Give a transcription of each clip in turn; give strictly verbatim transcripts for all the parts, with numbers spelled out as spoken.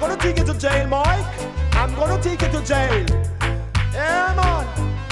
gonna take you to jail, Mike. I'm gonna take you to jail. Yeah, man.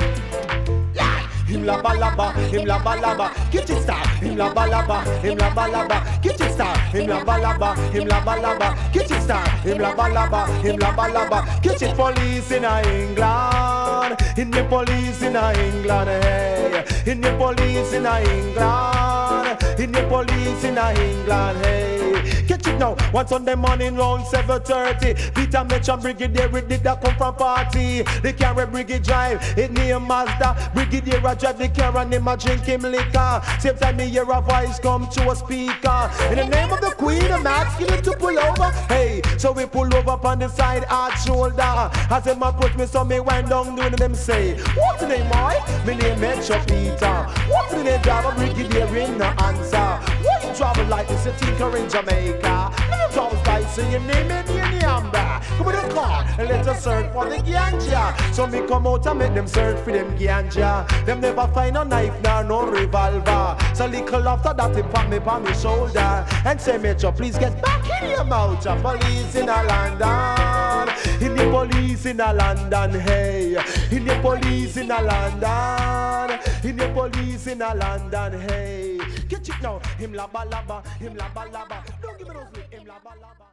Him laba laba, him laba laba, get it star. Him laba laba, him laba laba, get it star. Him laba laba, him laba laba, get it star. Him laba laba, him laba laba, get it. Police in a England, in the police in a England, hey. In the police in a England, in the police in a England, hey. Catch it now. One Sunday morning round seven thirty, Peter Mitchell Brigadier did that come from party. They carry Brigadier drive, it near Mazda. Brigadier a drive the car and him a drink him liquor. Same time me hear a voice come to a speaker. In the name of the Queen, I'm asking him to pull over. Hey, so we pull over on the side, hard shoulder. As him approach me, so me wind down doing them say, what's the name, boy? Me name Metro Peter. What's the name, driver? Brigadier in the answer. Why you travel like this? You tinker in Jamaica. Never travel like so you name it in the amber. Come with a car and let us search for the ganja. So me come out and make them search for them ganja. Them never find a knife nor no revolver. So little after that he pat me on my shoulder and say, Metro, please get back in your mouth. A police in a London, in the police in a London, hey. In the police in a London, in the police in a London, hey. Get it now, him laba laba, him laba laba. Don't give me those lips, him laba laba.